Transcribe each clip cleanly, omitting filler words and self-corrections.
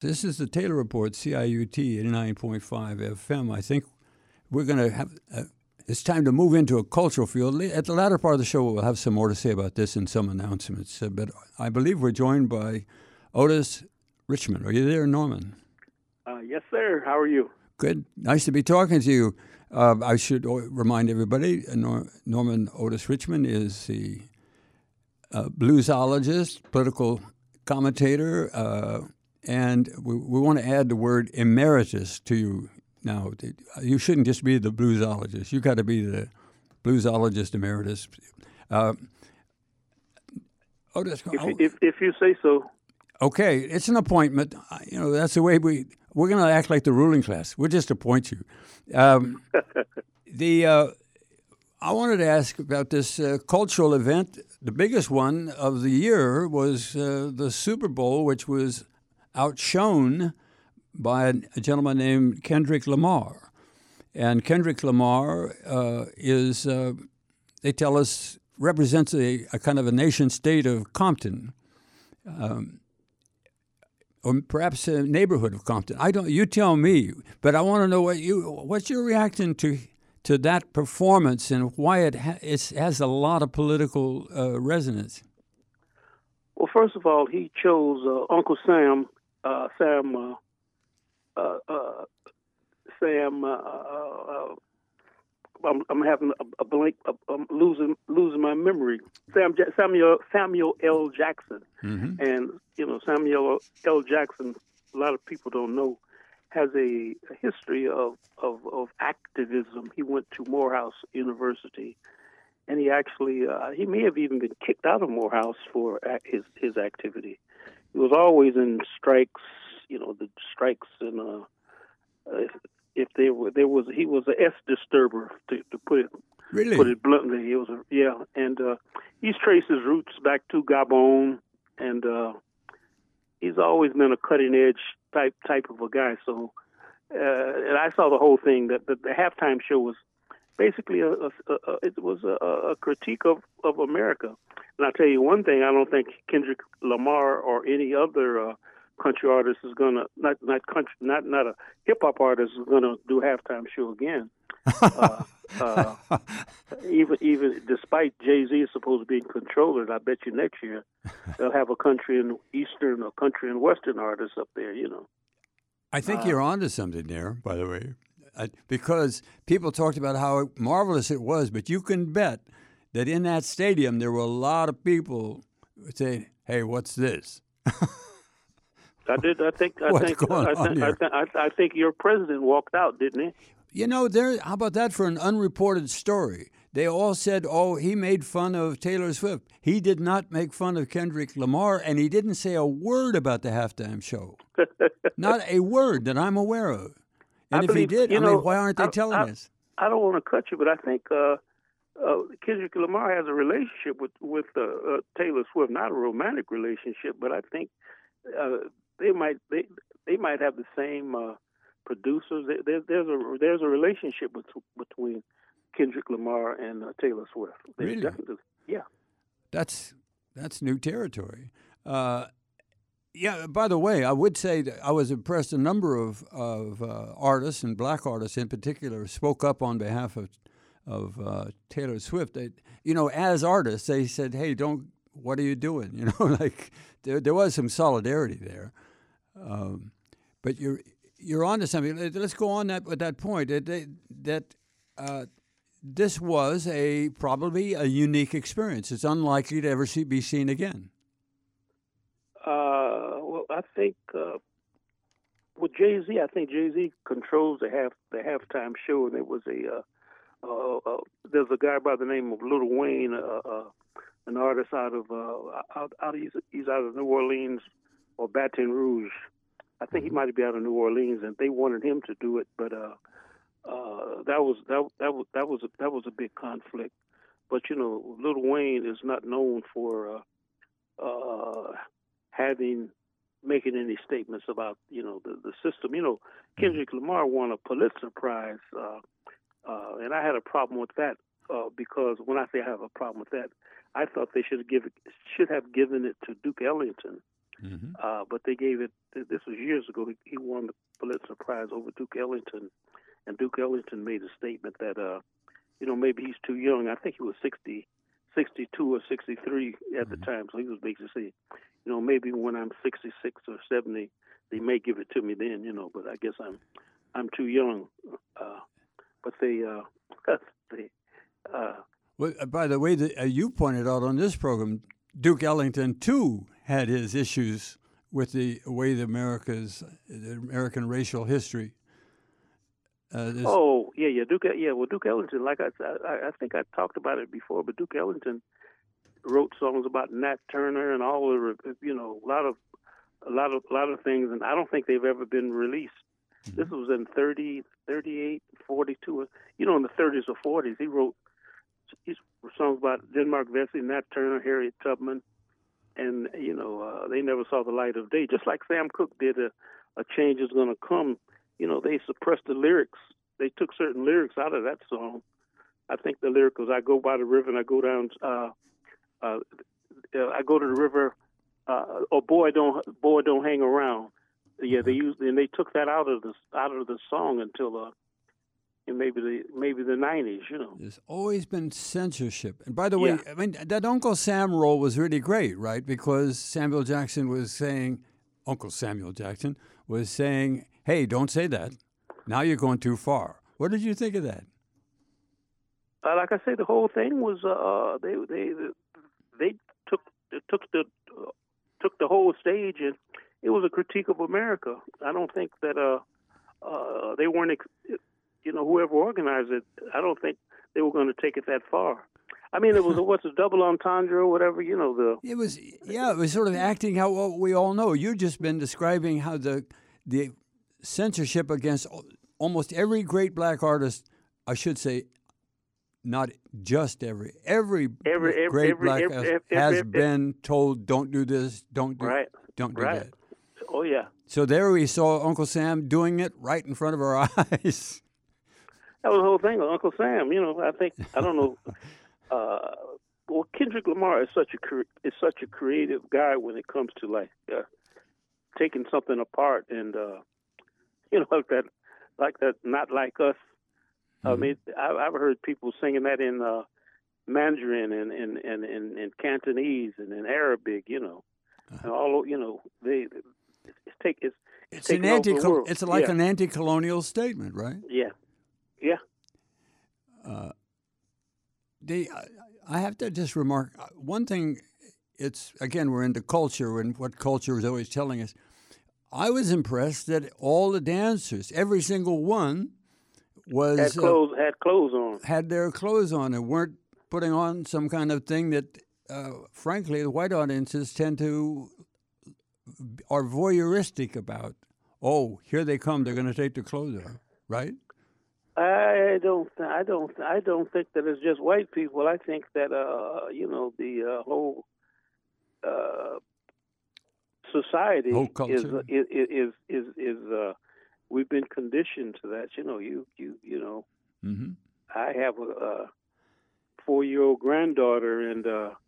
This is the Taylor Report, CIUT 89.5 FM. I think we're going to have, it's time to move into a cultural field. At the latter part of the show, we'll have some more to say about this and some announcements. But I believe we're joined by Otis Richmond. Are you there, Norman? Yes, sir. How are you? Good. Nice to be talking to you. I should remind everybody, Norman Otis Richmond is the bluesologist, political commentator, and we want to add the word emeritus to you now. You shouldn't just be the bluesologist. You got to be the bluesologist emeritus. Otis, if you say so. Okay, it's an appointment. You know, that's the way we're going to act like the ruling class. We'll just appoint you. I wanted to ask about this cultural event. The biggest one of the year was the Super Bowl, which was outshone by a gentleman named Kendrick Lamar. And Kendrick Lamar is, they tell us, represents a kind of a nation state of Compton. Or perhaps a neighborhood of Compton. You tell me, but I want to know what's your reaction to that performance and why it has a lot of political resonance. Well, first of all, he chose Uncle Sam. I'm having a blank. I'm losing my memory. Samuel L. Jackson, and Samuel L. Jackson. A lot of people don't know, has a history of activism. He went to Morehouse University, and he actually he may have even been kicked out of Morehouse for his activity. He was always in strikes. The strikes and. If he was a S disturber to put it bluntly. He was and he's traced his roots back to Gabon, and he's always been a cutting edge type of a guy. So, and I saw the whole thing. That the halftime show was basically a critique of America. And I'll tell you one thing: I don't think Kendrick Lamar or any other country artist is gonna not a hip hop artist is gonna do a halftime show again. Even despite Jay-Z is supposed to be in control of it, I bet you next year they'll have a country and Eastern or country and Western artists up there. I think you're onto something there, by the way, because people talked about how marvelous it was, but you can bet that in that stadium there were a lot of people saying, "Hey, what's this?" I think your president walked out, didn't he? How about that for an unreported story? They all said, "Oh, he made fun of Taylor Swift." He did not make fun of Kendrick Lamar, and he didn't say a word about the halftime show. Not a word that I'm aware of. And if he did, why aren't they telling us? I don't want to cut you, but I think Kendrick Lamar has a relationship with Taylor Swift, not a romantic relationship, but I think they might have the same producers. There's a relationship between Kendrick Lamar and Taylor Swift. Really? Yeah. That's new territory. Yeah. By the way, I would say that I was impressed. A number of artists, and black artists in particular, spoke up on behalf of Taylor Swift. As artists, they said, "Hey, don't. What are you doing?" Like there was some solidarity there. But you're onto something. Let's go on with that point. This was probably a unique experience. It's unlikely to ever be seen again. Well, I think with Jay-Z, I think Jay-Z controls the halftime show, and it was there's a guy by the name of Lil Wayne, an artist he's out of New Orleans or Baton Rouge. I think he might be out of New Orleans, and they wanted him to do it, but that was a big conflict. But Lil Wayne is not known for making any statements about the system. Kendrick Lamar won a Pulitzer Prize, and I had a problem with that because when I say I have a problem with that, I thought they should have given it to Duke Ellington. But they gave it. This was years ago. He won the Pulitzer Prize over Duke Ellington, and Duke Ellington made a statement that maybe he's too young. I think he was 62 or 63 at the time. So he was basically saying, maybe when I'm 66 or 70, they may give it to me then. But I guess I'm too young. But well, by the way, you pointed out on this program, Duke Ellington too had his issues with the way the American racial history. Duke. Well, Duke Ellington, like I think I talked about it before, but Duke Ellington wrote songs about Nat Turner and all the, a lot of things, and I don't think they've ever been released. Mm-hmm. This was in 30, 38, 42. In the 30s or 40s, he wrote songs about Denmark Vesey, Nat Turner, Harriet Tubman, and they never saw the light of day. Just like Sam Cooke did, a change is going to come. They suppressed the lyrics. They took certain lyrics out of that song. I think the lyric was, "I go by the river and I go down. I go to the river. Or boy don't hang around." Yeah, they took that out of the song until maybe the 90s. There's always been censorship. And by the way, I mean that Uncle Sam role was really great, right? Because Uncle Samuel Jackson was saying, "Hey, don't say that. Now you're going too far." What did you think of that? Like I say, the whole thing was they took the whole stage, and it was a critique of America. I don't think that they weren't, whoever organized it, I don't think they were going to take it that far. I mean, it was what's a double entendre or whatever, It was sort of acting out what we all know. You've just been describing how the censorship against almost every great black artist, I should say, not just every great black artist has been told, don't do this, don't do that. Oh, yeah. So there we saw Uncle Sam doing it right in front of our eyes. That was the whole thing with Uncle Sam. I don't know. Well, Kendrick Lamar is such a creative guy when it comes to taking something apart and like that Not Like Us. Mm-hmm. I mean, I've heard people singing that in Mandarin and Cantonese and in Arabic. And all it's an an anti-colonial statement, right? Yeah. I have to just remark one thing. It's again, we're into culture and what culture is always telling us. I was impressed that all the dancers, every single one, had clothes on. Had their clothes on and weren't putting on some kind of thing that, frankly, the white audiences are voyeuristic about. Oh, here they come! They're going to take their clothes off, right? I don't think that it's just white people. I think that the whole society whole culture is we've been conditioned to that. Mm-hmm. I have a 4-year-old granddaughter, and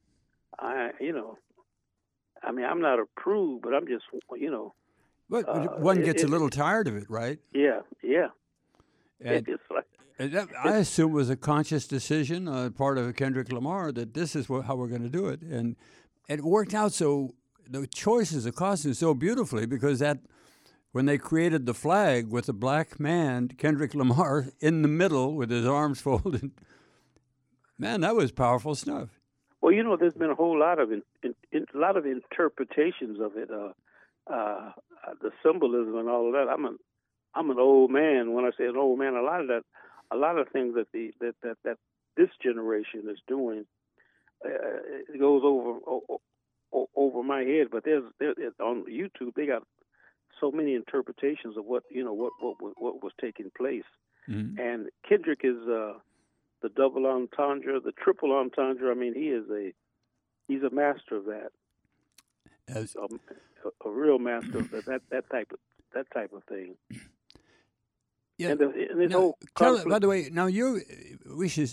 I mean, I'm not a prude, but I'm just But one gets a little tired of it, right? Yeah. And I assume it was a conscious decision on part of Kendrick Lamar that this is how we're going to do it. And it worked out so, the choices of costumes so beautifully because when they created the flag with the black man, Kendrick Lamar, in the middle with his arms folded, man, that was powerful stuff. Well, there's been a whole lot of interpretations of it, the symbolism and all of that. I'm an old man. When I say an old man, a lot of things that that this generation is doing, it goes over my head. But there's on YouTube they got so many interpretations of what was taking place. Mm-hmm. And Kendrick is the double entendre, the triple entendre. I mean, he's a master of that. As a real master of that type of thing. Yeah. And this whole by the way, now we should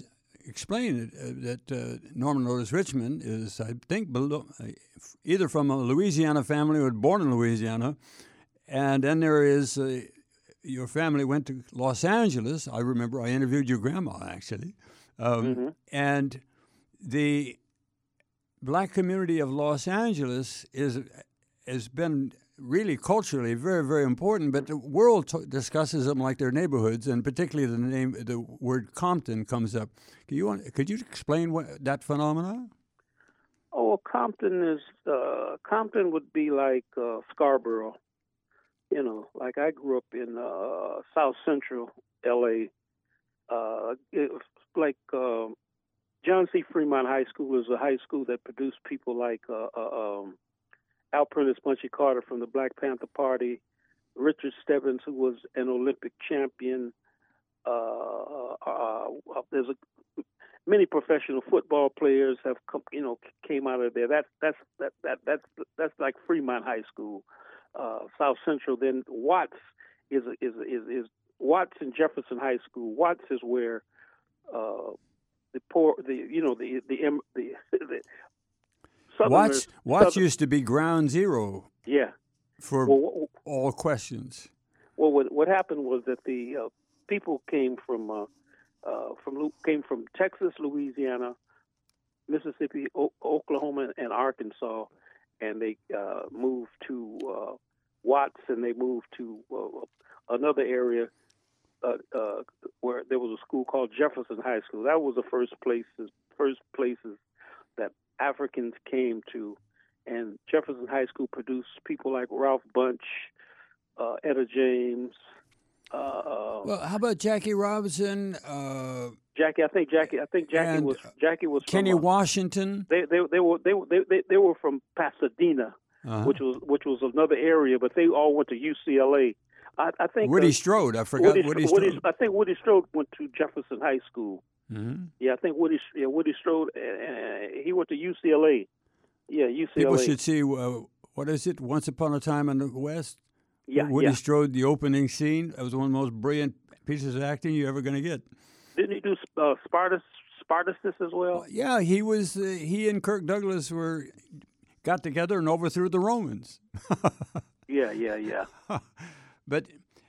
explain that Norman Otis Richmond is, I think, either from a Louisiana family or born in Louisiana, and then there is your family went to Los Angeles. I remember I interviewed your grandma actually, and the black community of Los Angeles has been really culturally very, very important, but the world discusses them like their neighborhoods, and particularly the word Compton comes up. Could you explain that phenomenon? Oh, Compton would be like Scarborough. You know, like I grew up in South Central L.A. It was like John C. Fremont High School is a high school that produced people like Al Prentice Bunchy Carter from the Black Panther Party, Richard Stebbins, who was an Olympic champion. There's many professional football players have came out of there. That's like Fremont High School. South Central. Then Watts is Watts and Jefferson High School. Watts is where Watts used to be ground zero. Yeah. For all questions. Well, what happened was that the people came from Texas, Louisiana, Mississippi, Oklahoma, and Arkansas, and they moved to Watts, and they moved to another area where there was a school called Jefferson High School. That was the first places that Africans came to, and Jefferson High School produced people like Ralph Bunche, Etta James. Well, how about Jackie Robinson? Jackie was Kenny from, Washington. They were from Pasadena, which was another area, but they all went to UCLA. I think Woody Strode. I forgot Woody Strode. I think Woody Strode went to Jefferson High School. Mm-hmm. Yeah, I think Woody Strode. He went to UCLA. Yeah, UCLA. People should see what is it? Once Upon a Time in the West. Yeah, Woody Strode, the opening scene. That was one of the most brilliant pieces of acting you're ever going to get. Didn't he do Spartacus as well? Yeah, he was. He and Kirk Douglas got together and overthrew the Romans. Yeah. But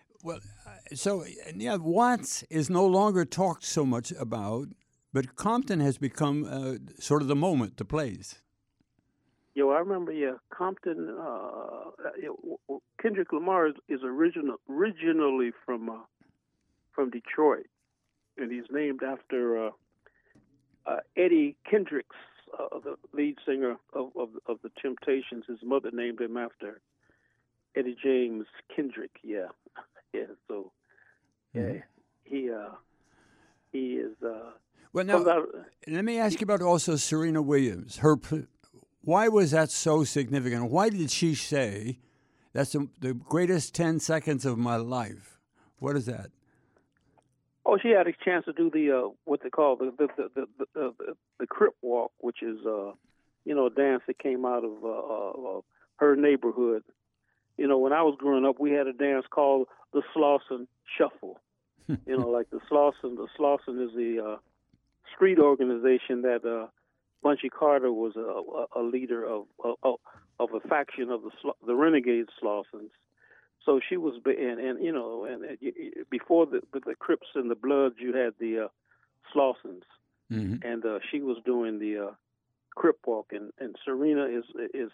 Watts is no longer talked so much about, but Compton has become sort of the moment, the place. I remember. Compton. Kendrick Lamar is originally from Detroit, and he's named after Eddie Kendricks, the lead singer of the Temptations. His mother named him after Eddie James Kendrick. Yeah. So, he is. Well, now let me ask you about also Serena Williams. Why was that so significant? Why did she say that's the greatest 10 seconds of my life? What is that? Oh, she had a chance to do the what they call the Crip Walk, which is a dance that came out of her neighborhood. When I was growing up, we had a dance called the Slauson Shuffle. Like the Slauson. The Slauson is the street organization that Bunchy Carter was a leader of a faction of the renegade Slausons. So she was, and before the Crips and the Bloods, you had the Slausons, and she was doing the Crip Walk, and Serena is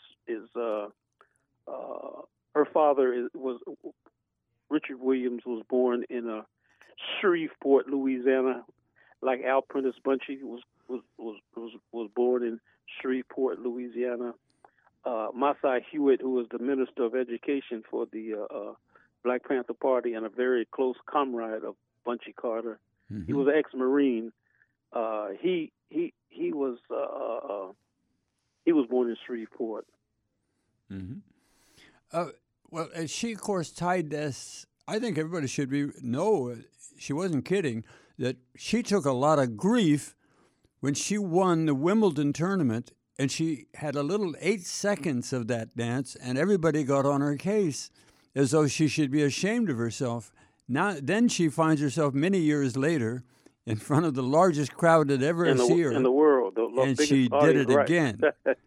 her father was Richard Williams, was born in Shreveport, Louisiana, like Al Prentice Bunchy was born in Shreveport, Louisiana. Masai Hewitt, who was the Minister of Education for the Black Panther Party and a very close comrade of Bunchy Carter. Mm-hmm. He was an ex-Marine. He was born in Shreveport. Mm-hmm. Well, she, of course, tied this. I think everybody should know she wasn't kidding, that she took a lot of grief when she won the Wimbledon tournament, and she had a little 8 seconds of that dance, and everybody got on her case as though she should be ashamed of herself. Then she finds herself many years later in front of the largest crowd that ever see her. In the world. The and biggest she did audience, it right. again.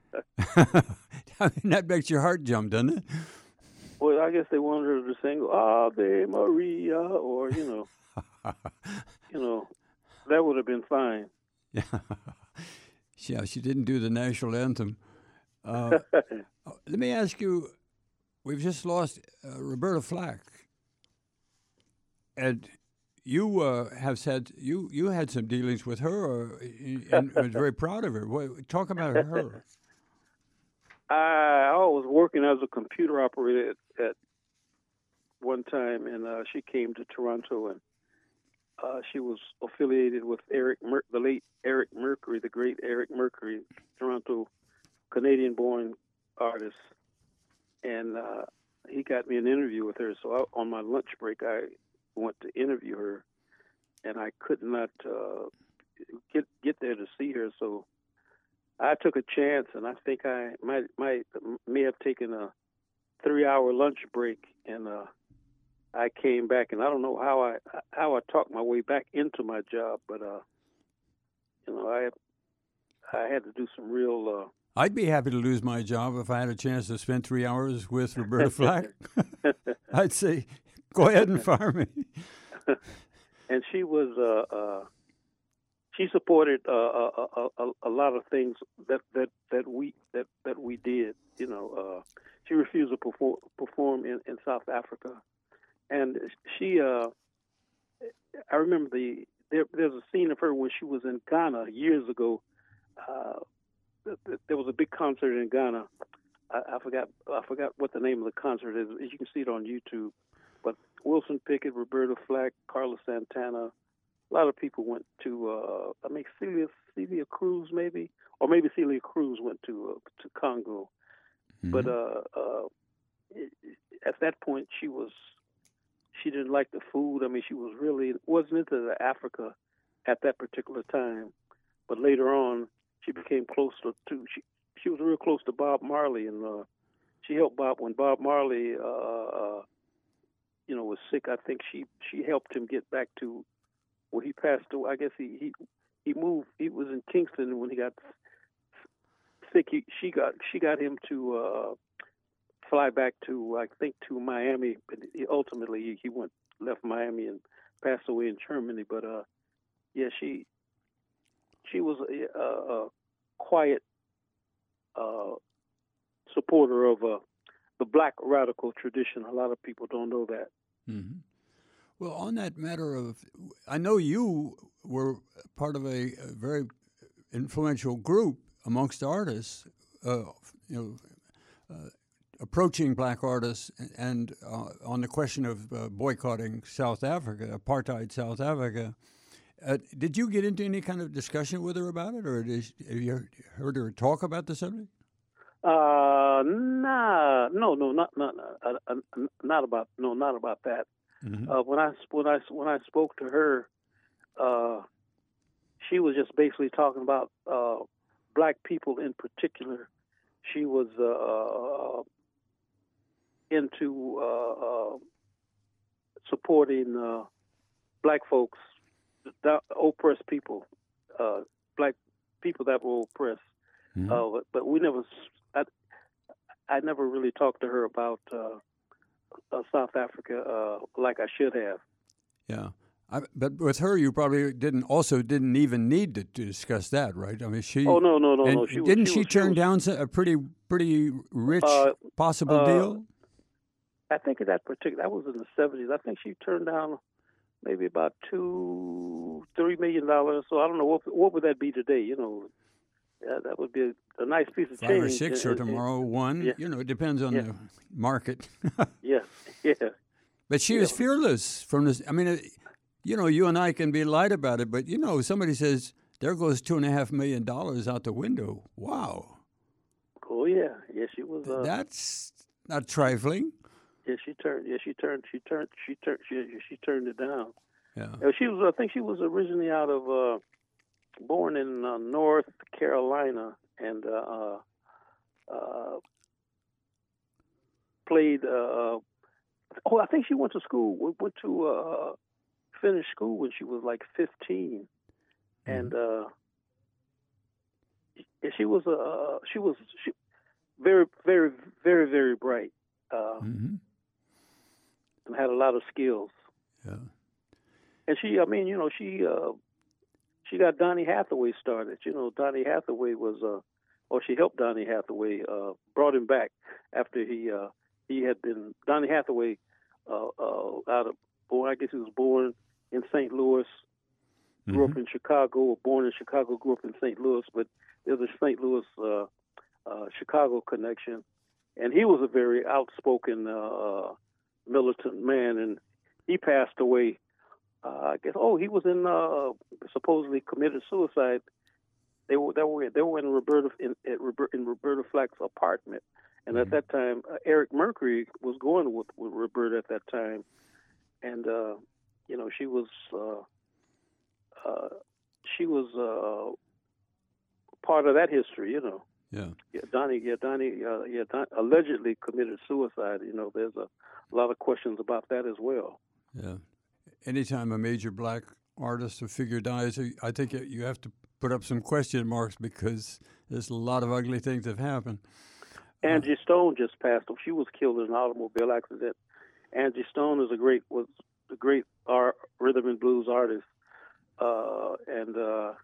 I mean, that makes your heart jump, doesn't it? Well, I guess they wanted her to sing Ave Maria, or, that would have been fine. Yeah, she didn't do the national anthem. Let me ask you, we've just lost Roberta Flack. And you have said you had some dealings with her and was very proud of her. Talk about her. I was working as a computer operator at one time, and she came to Toronto, and she was affiliated with the late Eric Mercury, the great Eric Mercury, Toronto Canadian-born artist, and he got me an interview with her. So on my lunch break, I went to interview her, and I could not get there to see her. So I took a chance, and I think I may have taken a 3-hour lunch break, and I came back, and I don't know how I talked my way back into my job, but I had to do some real. I'd be happy to lose my job if I had a chance to spend 3 hours with Roberta Flack. I'd say, go ahead and fire me. And she was she supported a lot of things that we did. She refused to perform in South Africa, and she. I remember there's a scene of her when she was in Ghana years ago. There was a big concert in Ghana. I forgot what the name of the concert is. You can see it on YouTube. But Wilson Pickett, Roberta Flack, Carlos Santana, a lot of people went to. Celia Cruz maybe, or maybe Celia Cruz went to Congo. Mm-hmm. But at that point, she didn't like the food. I mean, she wasn't into the Africa at that particular time. But later on, she became close to she was real close to Bob Marley, and she helped Bob when Bob Marley was sick. I think she helped him get back to where he passed away. I guess he moved. He was in Kingston, and when he got sick, she got him to fly back to, I think, to Miami. But ultimately he left Miami and passed away in Germany. But she was a quiet supporter of the black radical tradition. A lot of people don't know that. Mm-hmm. Well, on that matter of, I know you were part of a very influential group amongst artists, approaching black artists and on the question of boycotting South Africa, apartheid South Africa. Did you get into any kind of discussion with her about it, or have you heard her talk about the subject? Not about that. Mm-hmm. When I spoke to her, she was just basically talking about black people in particular. She was into supporting black folks, oppressed people, black people that were oppressed. Mm-hmm. But we never. I never really talked to her about South Africa like I should have. Yeah, but with her, you probably didn't even need to discuss that, right? I mean, she. Oh no. Didn't she turn down a pretty rich possible deal? I think that was in the 70s. I think she turned down maybe about $2-3 million. So I don't know what would that be today. That would be a nice piece of change. 5 or 6 or tomorrow 1. Yeah. It depends on the market. Yeah. But she was fearless from this. I mean, you and I can be light about it, but somebody says there goes $2.5 million out the window. Wow. Oh yeah, she was. That's not trifling. Yeah, she turned it down. Yeah. She was. I think she was originally out of. Born in North Carolina, and played. I think she went to school. Went to finished school when she was like 15, and she was very, very, very, very bright, and had a lot of skills. Yeah. And she got Donny Hathaway started. Donny Hathaway was, she helped Donny Hathaway, brought him back after he had been Donny Hathaway I guess he was born in St. Louis, grew up in Chicago, or born in Chicago, grew up in St. Louis, but there's a St. Louis Chicago connection, and he was a very outspoken militant man, and he passed away. I guess. He was in supposedly committed suicide. They were in Roberta Flack's apartment, and at that time, Eric Mercury was going with Roberta at that time, and she was part of that history. Donnie allegedly committed suicide. There's a lot of questions about that as well. Yeah. Anytime a major black artist or figure dies, I think you have to put up some question marks because there's a lot of ugly things that have happened. Angie Stone just passed. She was killed in an automobile accident. Angie Stone was a great rhythm and blues artist, and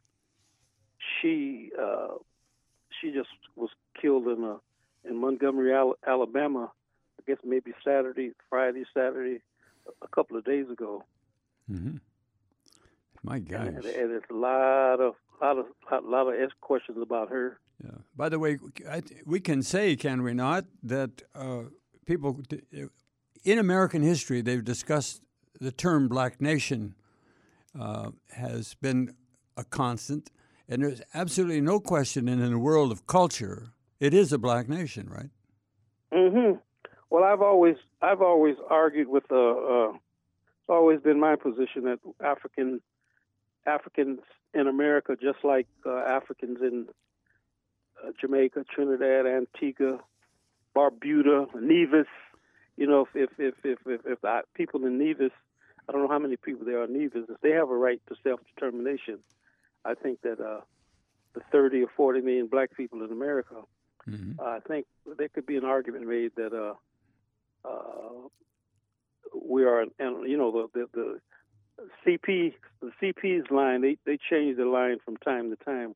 she just was killed in Montgomery, Alabama. I guess maybe Friday, Saturday, a couple of days ago. My gosh. And there's a lot of questions about her. Yeah. By the way, we can say, can we not, that people in American history, they've discussed the term black nation has been a constant, and there's absolutely no question in the world of culture, it is a black nation, right? Well, I've always argued with it's always been my position that Africans in America, just like Africans in Jamaica, Trinidad, Antigua, Barbuda, Nevis. If the people in Nevis, I don't know how many people there are in Nevis, if they have a right to self-determination, I think that the 30 or 40 million black people in America, I think there could be an argument made that we are, and the CP's line, they changed the line from time to time.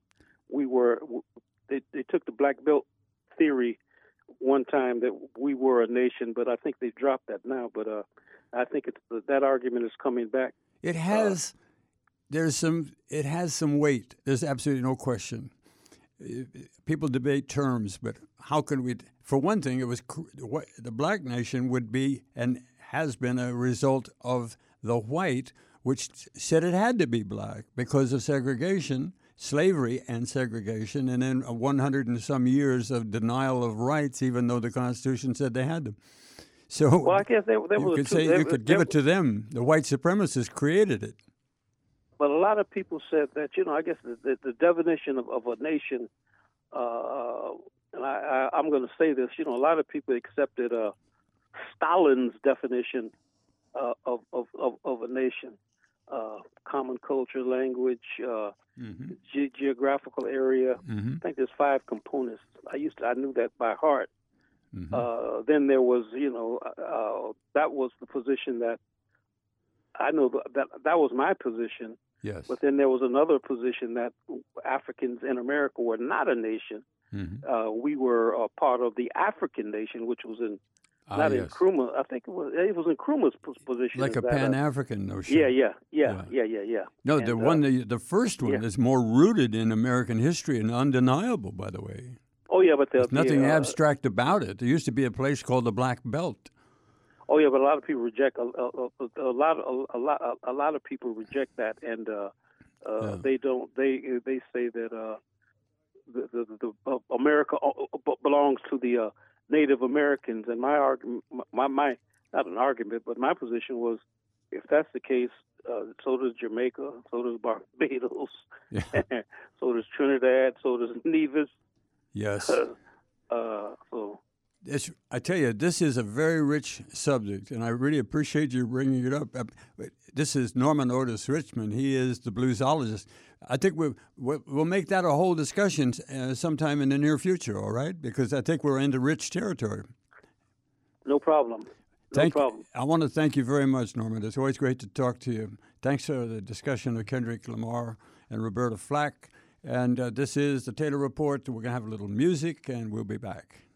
They took the black belt theory one time that we were a nation, but I think they dropped that now. But I think that argument is coming back. It has. It has some weight. There's absolutely no question. People debate terms, but how can we? For one thing, it was the black nation would be and has been a result of the white, which said it had to be black because of segregation, slavery and segregation, and then 100 and some years of denial of rights, even though the Constitution said they had them. So well, I guess you could give it to them. The white supremacists created it. But a lot of people said that, I guess the definition of a nation, and I'm going to say this, a lot of people accepted Stalin's definition of a nation, common culture, language, geographical area. I think there's 5 components. I knew that by heart. Then there was, that was the position that I know that was my position. Yes. But then there was another position that Africans in America were not a nation. We were a part of the African nation, which was in in Nkrumah. I think it was in Nkrumah's position. Like a Pan-African notion. Yeah. No, and, the first one is more rooted in American history and undeniable, by the way. Oh yeah, but there's nothing abstract about it. There used to be a place called the Black Belt. Oh yeah, but a lot of people reject a lot of people reject that, and they don't. They say that the America belongs to the Native Americans. And my argument, my not an argument, but my position was, if that's the case, so does Jamaica, so does Barbados, so does Trinidad, so does Nevis. Yes. So I tell you, this is a very rich subject, and I really appreciate you bringing it up. This is Norman Otis Richmond. He is the bluesologist. I think we'll make that a whole discussion sometime in the near future, all right? Because I think we're into rich territory. No problem. No problem. I want to thank you very much, Norman. It's always great to talk to you. Thanks for the discussion of Kendrick Lamar and Roberta Flack. And this is the Taylor Report. We're going to have a little music, and we'll be back.